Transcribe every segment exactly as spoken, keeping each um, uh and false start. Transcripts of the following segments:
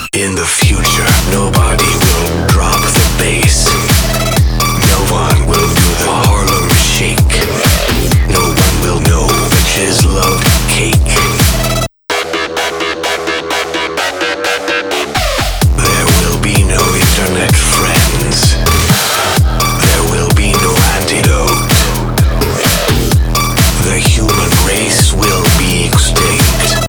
In the future, nobody will drop the bass. No one will do the Harlem Shake. No one will know bitches love cake. There will be no internet friends. There will be no antidote. The human race will be extinct.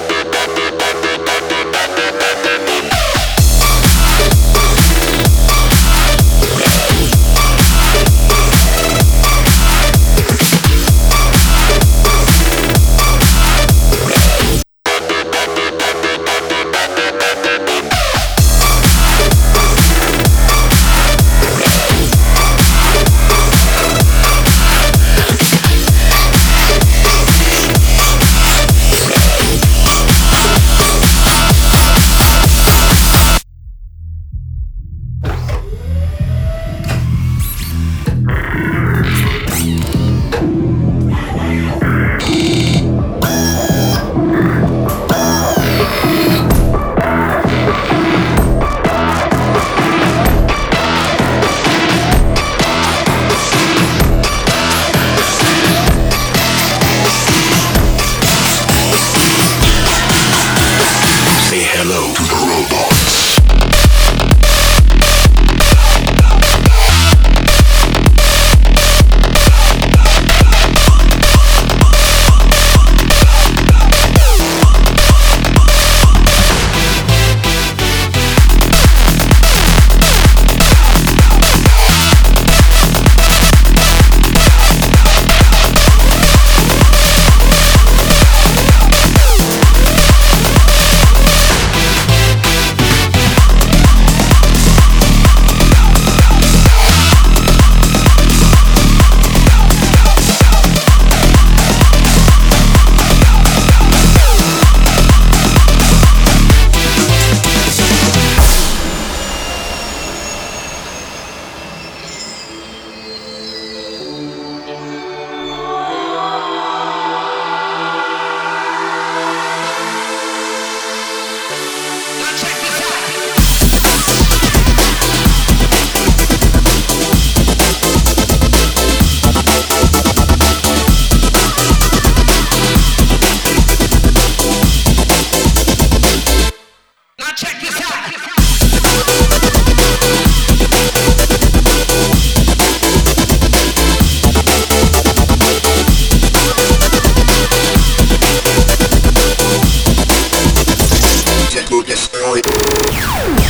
Hello to the robots. Destroy.